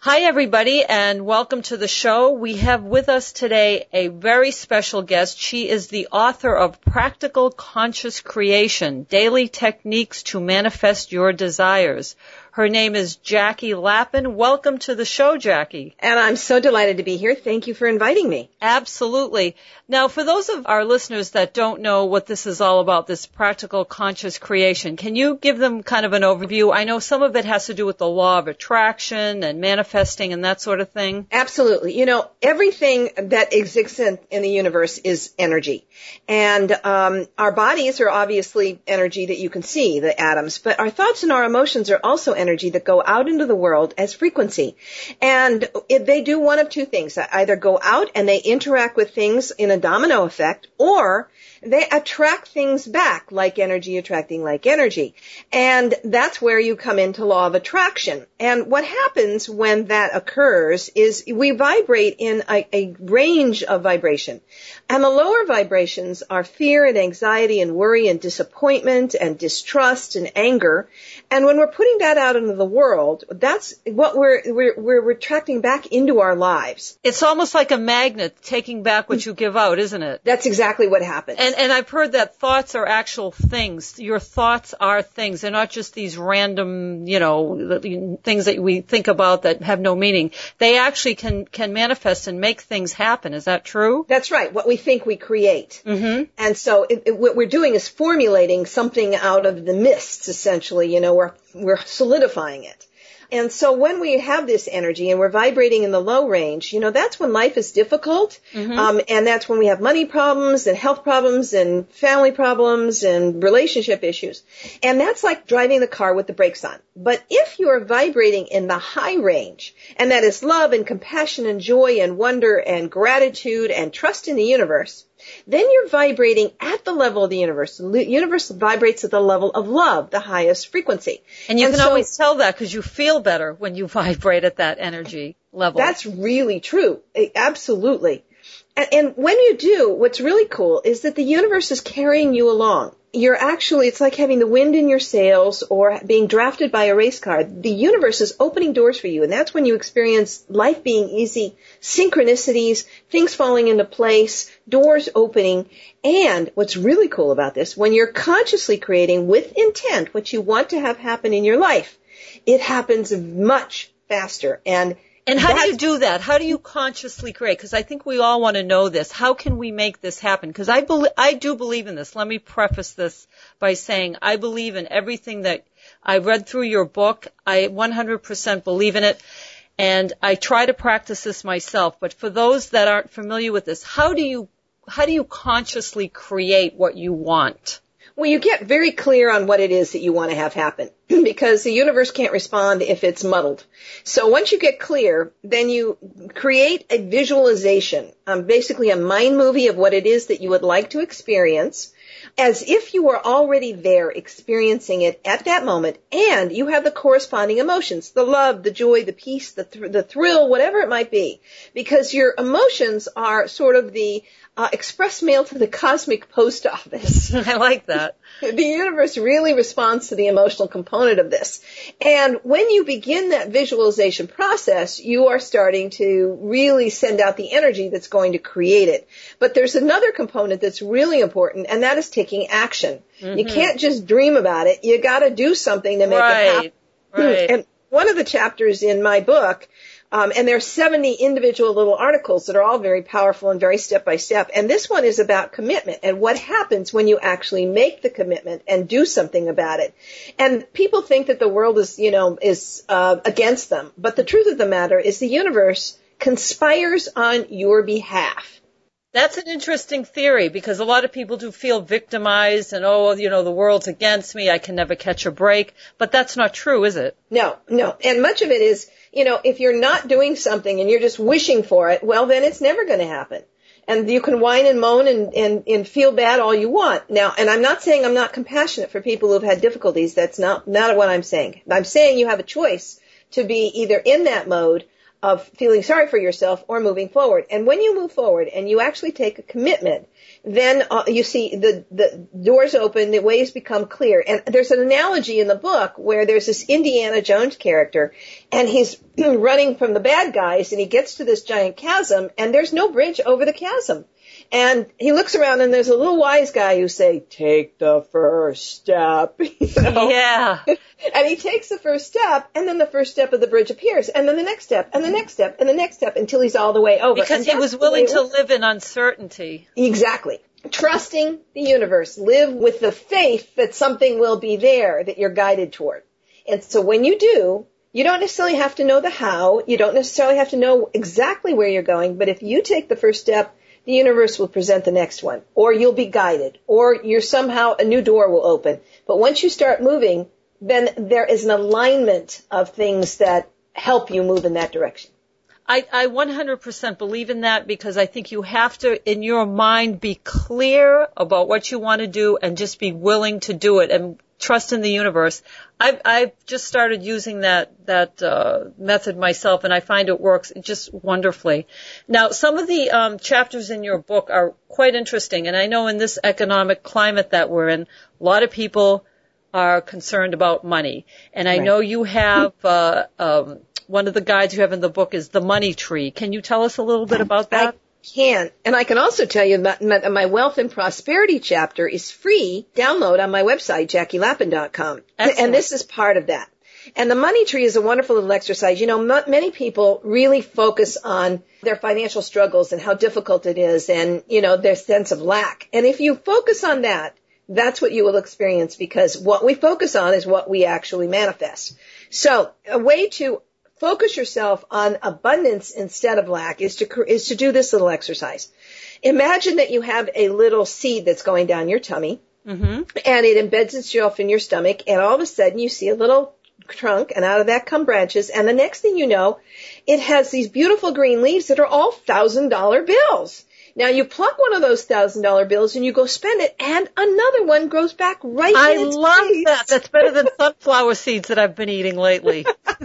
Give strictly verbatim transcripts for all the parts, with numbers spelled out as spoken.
Hi, everybody, and welcome to the show. We have with us today a very special guest. She is the author of Practical Conscious Creation, Daily Techniques to Manifest Your Desires. Her name is Jackie Lappin. Welcome to the show, Jackie. And I'm so delighted to be here. Thank you for inviting me. Absolutely. Now, for those of our listeners that don't know what this is all about, this Practical Conscious Creation, can you give them kind of an overview? I know some of it has to do with the law of attraction and manifesting and that sort of thing. Absolutely. You know, everything that exists in, in the universe is energy. And um, our bodies are obviously energy that you can see, the atoms, but our thoughts and our emotions are also energy that go out into the world as frequency. And if they do one of two things, either go out and they interact with things in a domino effect, or they attract things back, like energy attracting like energy. And that's where you come into law of attraction. And what happens when that occurs is we vibrate in a, a range of vibration. And the lower vibrations are fear and anxiety and worry and disappointment and distrust and anger. And when we're putting that out into the world, that's what we're, we're, we're attracting back into our lives. It's almost like a magnet taking back what you give out, isn't it? That's exactly what happens. And, and I've heard that thoughts are actual things. Your thoughts are things. They're not just these random, you know, things that we think about that have no meaning. They actually can, can manifest and make things happen. Is that true? That's right. What we think we create. Mm-hmm. And so it, it, what we're doing is formulating something out of the mists, essentially. You know, we're, we're solidifying it. And so when we have this energy and we're vibrating in the low range, you know, that's when life is difficult. Mm-hmm. Um, and that's when we have money problems and health problems and family problems and relationship issues. And that's like driving the car with the brakes on. But if you're vibrating in the high range, and that is love and compassion and joy and wonder and gratitude and trust in the universe, then you're vibrating at the level of the universe. The universe vibrates at the level of love, the highest frequency. And you and can so, always tell that because you feel better when you vibrate at that energy level. That's really true. Absolutely. And, and when you do, what's really cool is that the universe is carrying you along. You're actually, it's like having the wind in your sails or being drafted by a race car. The universe is opening doors for you, and that's when you experience life being easy, synchronicities, things falling into place, doors opening. And what's really cool about this, when you're consciously creating with intent what you want to have happen in your life, it happens much faster. And And how do you do that? How do you consciously create? Because I think we all want to know this. How can we make this happen? Because I, be- I do believe in this. Let me preface this by saying I believe in everything that I read through your book. I one hundred percent believe in it. And I try to practice this myself. But for those that aren't familiar with this, how do you, how do you consciously create what you want? Well, you get very clear on what it is that you want to have happen because the universe can't respond if it's muddled. So once you get clear, then you create a visualization, um, basically a mind movie of what it is that you would like to experience, as if you were already there experiencing it at that moment, and you have the corresponding emotions, the love, the joy, the peace, the, th- the thrill, whatever it might be, because your emotions are sort of the uh, express mail to the cosmic post office. I like that. The universe really responds to the emotional component of this. And when you begin that visualization process, you are starting to really send out the energy that's going to create it. But there's another component that's really important, and that is taking action. Mm-hmm. You can't just dream about it. You got to do something to make right. it happen. Right. And one of the chapters in my book, Um, and there are seventy individual little articles that are all very powerful and very step by step. And this one is about commitment and what happens when you actually make the commitment and do something about it. And people think that the world is, you know, is uh, against them. But the truth of the matter is the universe conspires on your behalf. That's an interesting theory because a lot of people do feel victimized and, oh, you know, the world's against me. I can never catch a break. But that's not true, is it? No, no. And much of it is, you know, if you're not doing something and you're just wishing for it, well, then it's never going to happen. And you can whine and moan and, and, and feel bad all you want. Now, and I'm not saying I'm not compassionate for people who've had difficulties. That's not, not what I'm saying. I'm saying you have a choice to be either in that mode of feeling sorry for yourself or moving forward. And when you move forward and you actually take a commitment, then uh, you see the, the doors open, the ways become clear. And there's an analogy in the book where there's this Indiana Jones character, and he's running from the bad guys, and he gets to this giant chasm, and there's no bridge over the chasm. And he looks around, and there's a little wise guy who say, take the first step. You know? Yeah. And he takes the first step, and then the first step of the bridge appears, and then the next step, and the next step, and the next step, until he's all the way over. Because he was willing to live in uncertainty. Exactly. Trusting the universe. Live with the faith that something will be there that you're guided toward. And so when you do, you don't necessarily have to know the how. You don't necessarily have to know exactly where you're going. But if you take the first step, the universe will present the next one. Or you'll be guided. Or you're somehow, a new door will open. But once you start moving, then there is an alignment of things that help you move in that direction. I, I one hundred percent believe in that, because I think you have to, in your mind, be clear about what you want to do and just be willing to do it and trust in the universe. I've, I've just started using that, that, uh, method myself, and I find it works just wonderfully. Now, some of the, um, chapters in your book are quite interesting, and I know in this economic climate that we're in, a lot of people are concerned about money. And I right. know you have, uh, um, one of the guides you have in the book is the money tree. Can you tell us a little bit about that? I can. And I can also tell you that my wealth and prosperity chapter is free download on my website, Jackie Lappin dot com. And this is part of that. And the money tree is a wonderful little exercise. You know, m- many people really focus on their financial struggles and how difficult it is and, you know, their sense of lack. And if you focus on that, that's what you will experience, because what we focus on is what we actually manifest. So a way to focus yourself on abundance instead of lack is to is to do this little exercise. Imagine that you have a little seed that's going down your tummy, mm-hmm. and it embeds itself in your stomach, and all of a sudden you see a little trunk, and out of that come branches, and the next thing you know, it has these beautiful green leaves that are all thousand dollar bills. Now you pluck one of those thousand dollar bills and you go spend it, and another one grows back right I in its love place. that. That's better than sunflower seeds that I've been eating lately.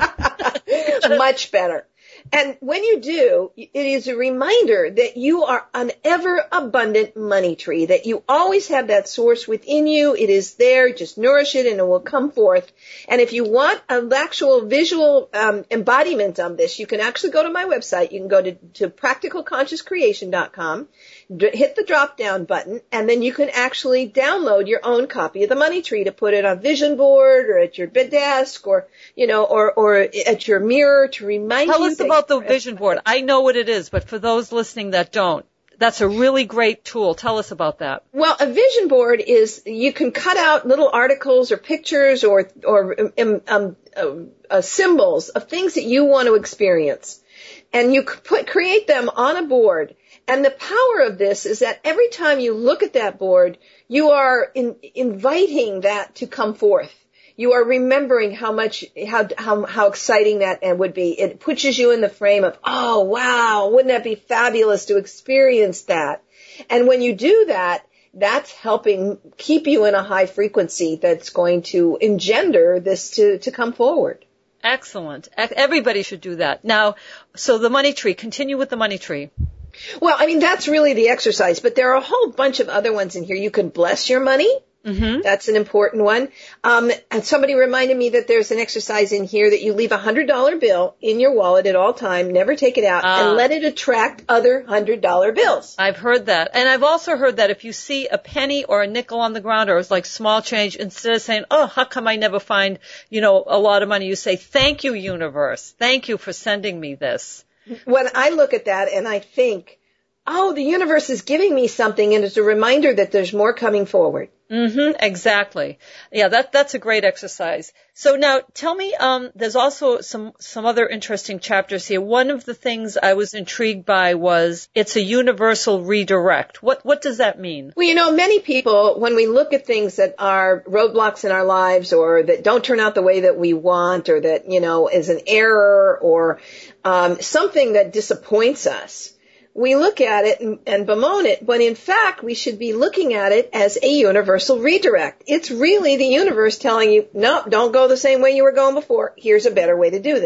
Much better. And when you do, it is a reminder that you are an ever abundant money tree, that you always have that source within you. It is there. Just nourish it and it will come forth. And if you want an actual visual um, embodiment of this, you can actually go to my website. You can go to, to practical conscious creation dot com, hit the drop down button, and then you can actually download your own copy of the money tree to put it on vision board or at your bed desk or, you know, or, or at your mirror to remind Tell you. Tell us about the vision board. I know what it is, but for those listening that don't, that's a really great tool. Tell us about that. Well, a vision board is, you can cut out little articles or pictures or, or um, um, uh, symbols of things that you want to experience. And you put, create them on a board. And the power of this is that every time you look at that board, you are in, inviting that to come forth. You are remembering how much, how, how, how exciting that would be. It pushes you in the frame of, oh, wow, wouldn't that be fabulous to experience that? And when you do that, that's helping keep you in a high frequency that's going to engender this to, to come forward. Excellent. Everybody should do that. Now, so the money tree, continue with the money tree. Well, I mean, that's really the exercise, but there are a whole bunch of other ones in here. You can bless your money. Mm-hmm. That's an important one. Um, and somebody reminded me that there's an exercise in here that you leave a hundred dollar bill in your wallet at all time, never take it out, uh, and let it attract other hundred dollar bills. I've heard that. And I've also heard that if you see a penny or a nickel on the ground or it's like small change, instead of saying, oh, how come I never find, you know, a lot of money, you say, thank you, universe. Thank you for sending me this. When I look at that and I think, oh, the universe is giving me something, and it's a reminder that there's more coming forward. Mm-hmm, exactly. Yeah, that, that's a great exercise. So now tell me, um, there's also some, some other interesting chapters here. One of the things I was intrigued by was it's a universal redirect. What, what does that mean? Well, you know, many people, when we look at things that are roadblocks in our lives or that don't turn out the way that we want or that, you know, is an error or, um, something that disappoints us, we look at it and, and bemoan it, but in fact, we should be looking at it as a universal redirect. It's really the universe telling you, no, don't go the same way you were going before. Here's a better way to do this.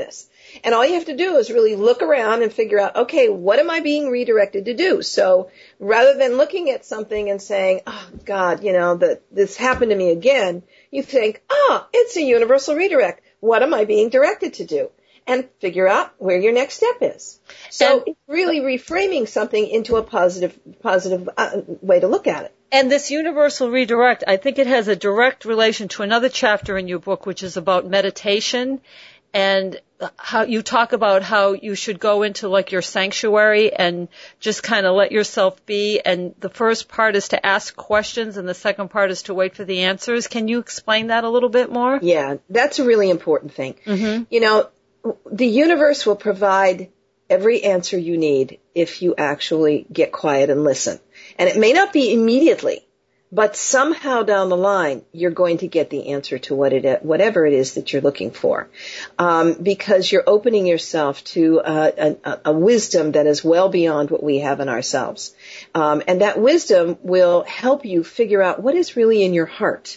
And all you have to do is really look around and figure out, okay, what am I being redirected to do? So rather than looking at something and saying, oh, God, you know, that this happened to me again, you think, oh, it's a universal redirect. What am I being directed to do? And figure out where your next step is. So and, it's really reframing something into a positive, positive uh, way to look at it. And this universal redirect, I think it has a direct relation to another chapter in your book, which is about meditation, and how you talk about how you should go into like your sanctuary and just kind of let yourself be. And the first part is to ask questions, and the second part is to wait for the answers. Can you explain that a little bit more? Yeah, that's a really important thing. Mm-hmm. You know, the universe will provide every answer you need if you actually get quiet and listen. And it may not be immediately, but somehow down the line, you're going to get the answer to what it, whatever it is that you're looking for. Um, because you're opening yourself to a, a, a wisdom that is well beyond what we have in ourselves. Um, and that wisdom will help you figure out what is really in your heart.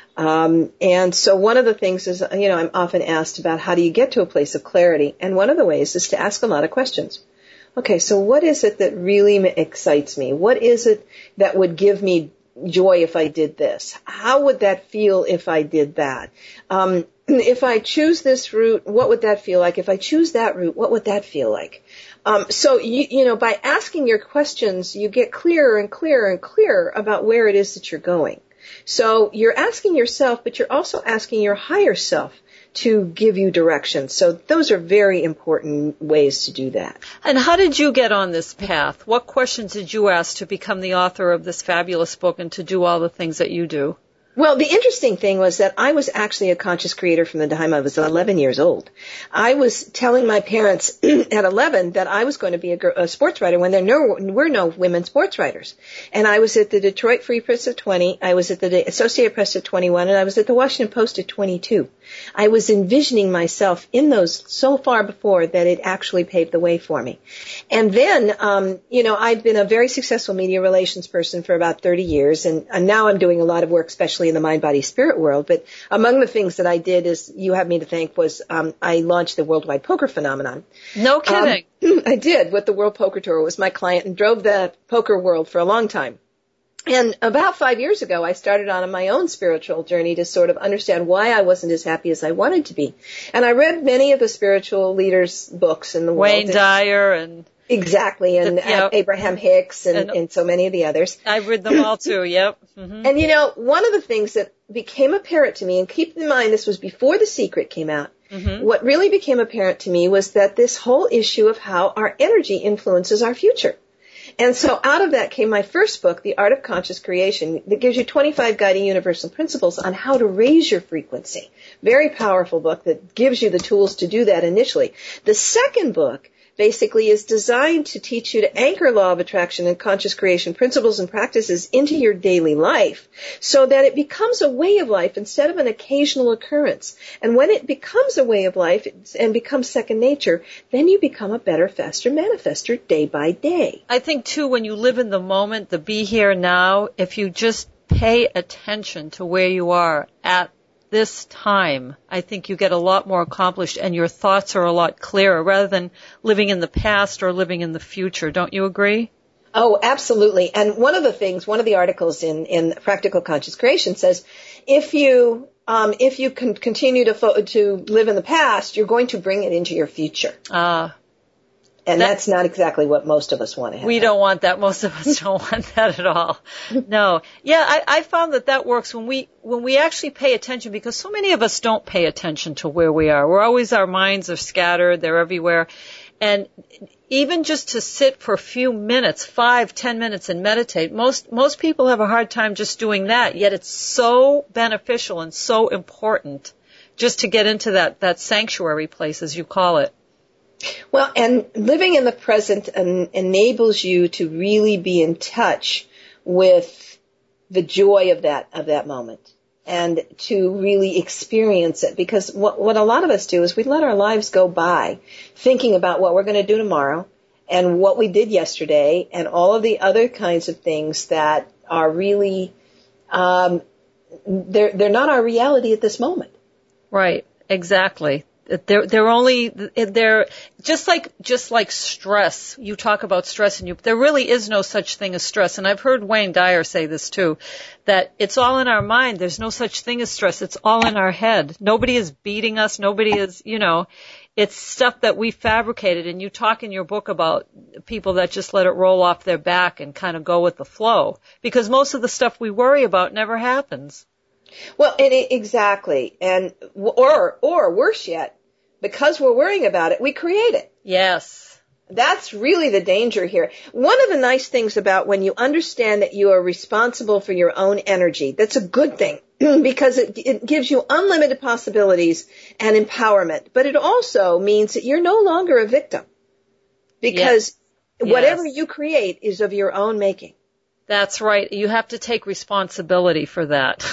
Um, and so one of the things is, you know, I'm often asked about how do you get to a place of clarity? And one of the ways is to ask a lot of questions. Okay, so what is it that really excites me? What is it that would give me joy if I did this? How would that feel if I did that? Um, if I choose this route, what would that feel like? If I choose that route, what would that feel like? Um, so, you, you know, by asking your questions, you get clearer and clearer and clearer about where it is that you're going. So you're asking yourself, but you're also asking your higher self to give you direction. So those are very important ways to do that. And how did you get on this path? What questions did you ask to become the author of this fabulous book and to do all the things that you do? Well, the interesting thing was that I was actually a conscious creator from the time I was eleven years old. I was telling my parents at eleven that I was going to be a, a sports writer when there no, were no women sports writers. And I was at the Detroit Free Press at twenty, I was at the Associated Press at twenty-one, and I was at the Washington Post at twenty-two. I was envisioning myself in those so far before that it actually paved the way for me. And then, um, you know, I've been a very successful media relations person for about thirty years, and, and now I'm doing a lot of work, especially in the mind, body, spirit world. But among the things that I did, is you have me to thank, was um, I launched the Worldwide Poker Phenomenon. No kidding. Um, I did, with the World Poker Tour, was my client, and drove the poker world for a long time. And about five years ago, I started on my own spiritual journey to sort of understand why I wasn't as happy as I wanted to be. And I read many of the spiritual leaders' books in the world. Wayne Dyer and... Exactly, and the, yep. Abraham Hicks and, and, and so many of the others. I've read them all too, yep. Mm-hmm. And you know, one of the things that became apparent to me, and keep in mind this was before The Secret came out, mm-hmm. what really became apparent to me was that this whole issue of how our energy influences our future. And so out of that came my first book, The Art of Conscious Creation, that gives you twenty-five guiding universal principles on how to raise your frequency. Very powerful book that gives you the tools to do that initially. The second book basically is designed to teach you to anchor law of attraction and conscious creation principles and practices into your daily life so that it becomes a way of life instead of an occasional occurrence. And when it becomes a way of life and becomes second nature, then you become a better, faster manifester day by day. I think, too, when you live in the moment, the be here now, if you just pay attention to where you are at this time, I think you get a lot more accomplished and your thoughts are a lot clearer rather than living in the past or living in the future. Don't you agree? Oh, absolutely. And one of the things, one of the articles in, in Practical Conscious Creation says, if you, um, if you can continue to, fo- to live in the past, you're going to bring it into your future. Ah. Uh, And that, that's not exactly what most of us want to have. We don't want that. Most of us don't want that at all. No. Yeah, I, I found that that works when we when we actually pay attention, because so many of us don't pay attention to where we are. We're always, our minds are scattered. They're everywhere. And even just to sit for a few minutes, five, ten minutes and meditate, most most people have a hard time just doing that. Yet it's so beneficial and so important just to get into that, that sanctuary place, as you call it. Well, and living in the present en- enables you to really be in touch with the joy of that of that moment and to really experience it. Because what, what a lot of us do is we let our lives go by thinking about what we're going to do tomorrow and what we did yesterday and all of the other kinds of things that are really, um, they're, they're not our reality at this moment. Right, exactly. They're, they're only, they're just like, just like stress. You talk about stress and you, there really is no such thing as stress. And I've heard Wayne Dyer say this too, that it's all in our mind. There's no such thing as stress. It's all in our head. Nobody is beating us. Nobody is, you know, it's stuff that we fabricated. And you talk in your book about people that just let it roll off their back and kind of go with the flow, because most of the stuff we worry about never happens. Well, and it, exactly. And, or, or worse yet, because we're worrying about it, we create it. Yes. That's really the danger here. One of the nice things about when you understand that you are responsible for your own energy, that's a good thing because it, it gives you unlimited possibilities and empowerment. But it also means that you're no longer a victim because yes. whatever yes. you create is of your own making. That's right. You have to take responsibility for that.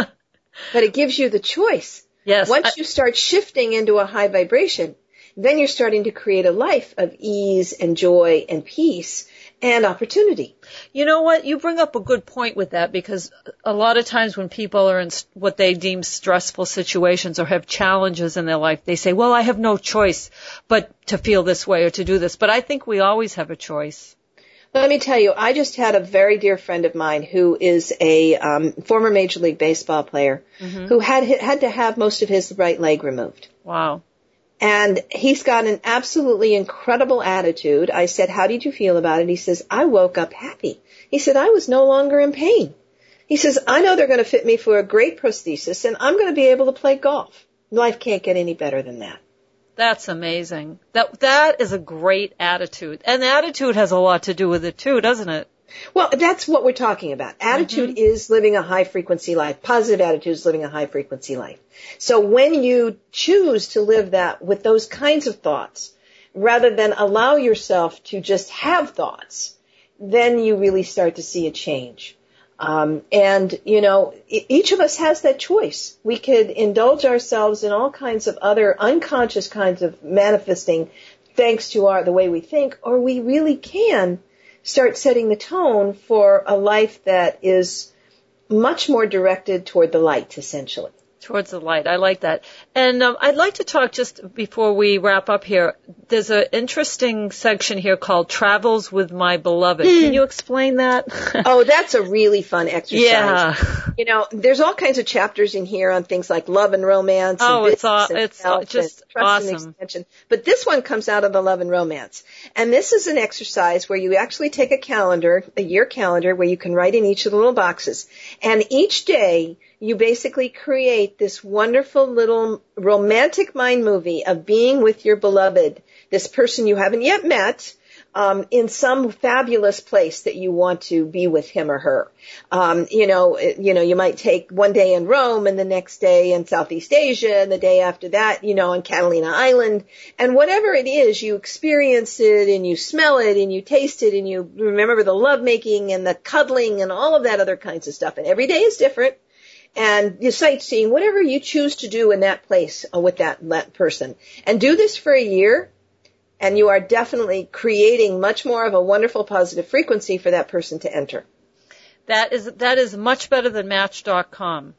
But it gives you the choice. Yes. Once I, you start shifting into a high vibration, then you're starting to create a life of ease and joy and peace and opportunity. You know what? You bring up a good point with that, because a lot of times when people are in what they deem stressful situations or have challenges in their life, they say, well, I have no choice but to feel this way or to do this. But I think we always have a choice. Let me tell you, I just had a very dear friend of mine who is a um, former Major League Baseball player mm-hmm. who had had to have most of his right leg removed. Wow. And he's got an absolutely incredible attitude. I said, how did you feel about it? He says, I woke up happy. He said, I was no longer in pain. He says, I know they're going to fit me for a great prosthesis, and I'm going to be able to play golf. Life can't get any better than that. That's amazing. That that is a great attitude. And the attitude has a lot to do with it too, doesn't it? Well, that's what we're talking about. Attitude mm-hmm. is living a high frequency life. Positive attitude is living a high frequency life. So when you choose to live that with those kinds of thoughts, rather than allow yourself to just have thoughts, then you really start to see a change. Um, and, you know, each of us has that choice. We could indulge ourselves in all kinds of other unconscious kinds of manifesting thanks to our the way we think, or we really can start setting the tone for a life that is much more directed toward the light, essentially. Towards the light. I like that. And um, I'd like to talk just before we wrap up here. There's an interesting section here called Travels with My Beloved. Mm. Can you explain that? Oh, that's a really fun exercise. Yeah. You know, there's all kinds of chapters in here on things like love and romance. Oh, and it's all, it's just awesome. And but this one comes out of the love and romance. And this is an exercise where you actually take a calendar, a year calendar, where you can write in each of the little boxes. And each day, you basically create this wonderful little romantic mind movie of being with your beloved, this person you haven't yet met, um, in some fabulous place that you want to be with him or her. Um, you know, you know, you might take one day in Rome and the next day in Southeast Asia and the day after that, you know, on Catalina Island. And whatever it is, you experience it and you smell it and you taste it and you remember the lovemaking and the cuddling and all of that other kinds of stuff. And every day is different. And you sightseeing, whatever you choose to do in that place with that, that person. And do this for a year, and you are definitely creating much more of a wonderful positive frequency for that person to enter. That is that is much better than Match dot com.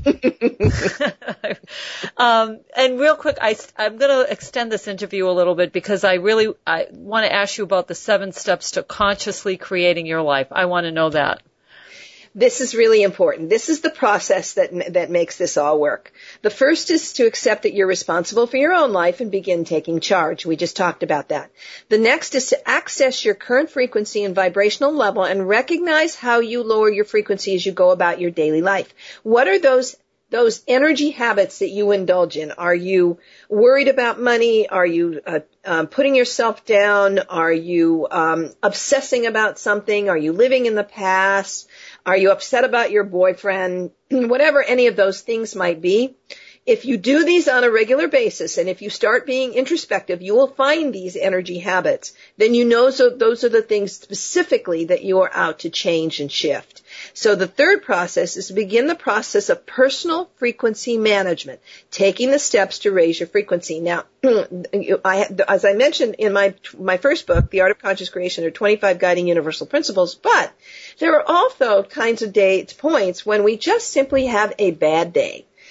um, and real quick, I, I'm going to extend this interview a little bit because I really I want to ask you about the seven steps to consciously creating your life. I want to know that. This is really important. This is the process that that makes this all work. The first is to accept that you're responsible for your own life and begin taking charge. We just talked about that. The next is to access your current frequency and vibrational level and recognize how you lower your frequency as you go about your daily life. What are those those energy habits that you indulge in? Are you worried about money? Are you uh, um, putting yourself down? Are you um, obsessing about something? Are you living in the past? Are you upset about your boyfriend? Whatever any of those things might be. If you do these on a regular basis, and if you start being introspective, you will find these energy habits. Then you know so those are the things specifically that you are out to change and shift. So the third process is to begin the process of personal frequency management, taking the steps to raise your frequency. Now, I, as I mentioned in my my first book, The Art of Conscious Creation, there are twenty-five guiding universal principles, but there are also kinds of days, points when we just simply have a bad day.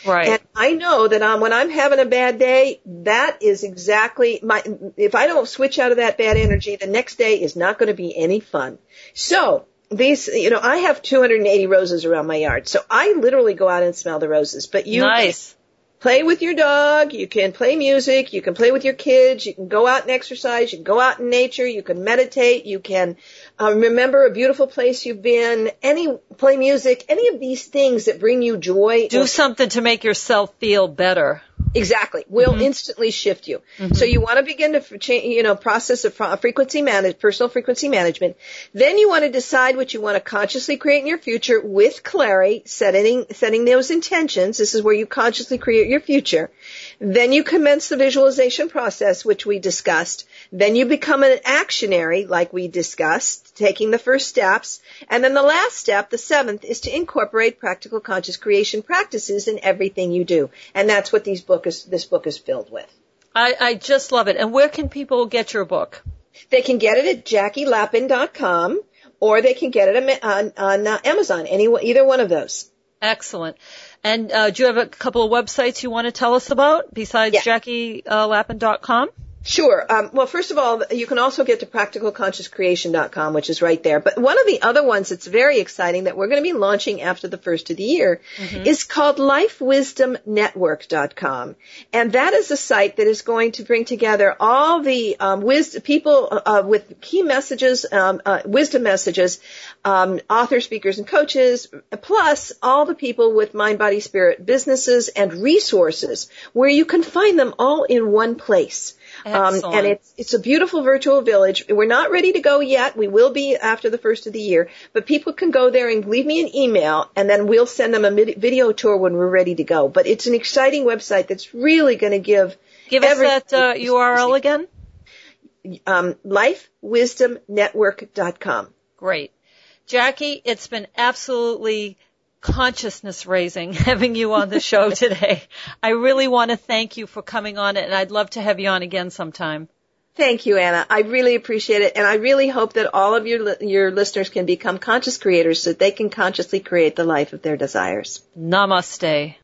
Right. And I know that um, when I'm having a bad day, that is exactly my, if I don't switch out of that bad energy, the next day is not going to be any fun. So, these, you know, I have two hundred eighty roses around my yard, so I literally go out and smell the roses. But you nice. play with your dog, you can play music, you can play with your kids, you can go out and exercise, you can go out in nature, you can meditate, you can uh, remember a beautiful place you've been, any play music, any of these things that bring you joy. Do something to make yourself feel better. Exactly. Will mm-hmm. instantly shift you. Mm-hmm. So you want to begin to change, you know, process of frequency manage, personal frequency management. Then you want to decide what you want to consciously create in your future with clarity, setting, setting those intentions. This is where you consciously create your future. Then you commence the visualization process, which we discussed. Then you become an actionary, like we discussed, taking the first steps. And then the last step, the seventh, is to incorporate practical conscious creation practices in everything you do. And that's what these book is, this book is filled with. I, I just love it. And where can people get your book? They can get it at Jackie Lapin dot com, or they can get it on, on uh, Amazon, any, either one of those. Excellent. And uh, do you have a couple of websites you want to tell us about besides yeah. Jackie Lapin dot com? Sure. Um, well, first of all, you can also get to practical conscious creation dot com, which is right there. But one of the other ones that's very exciting that we're going to be launching after the first of the year mm-hmm. is called life wisdom network dot com. And that is a site that is going to bring together all the um, wis- people uh, with key messages, um, uh, wisdom messages, um, authors, speakers, and coaches, plus all the people with mind, body, spirit businesses and resources where you can find them all in one place. Um, and it's, it's a beautiful virtual village. We're not ready to go yet. We will be after the first of the year, but people can go there and leave me an email, and then we'll send them a video tour when we're ready to go. But it's an exciting website that's really going to give Give us that uh, U R L again. Um, life wisdom network dot com. Great. Jackie, it's been absolutely consciousness raising having you on the show today. I really want to thank you for coming on, and I'd love to have you on again sometime. Thank you, Anna. I really appreciate it, and I really hope that all of your your listeners can become conscious creators so that they can consciously create the life of their desires. Namaste.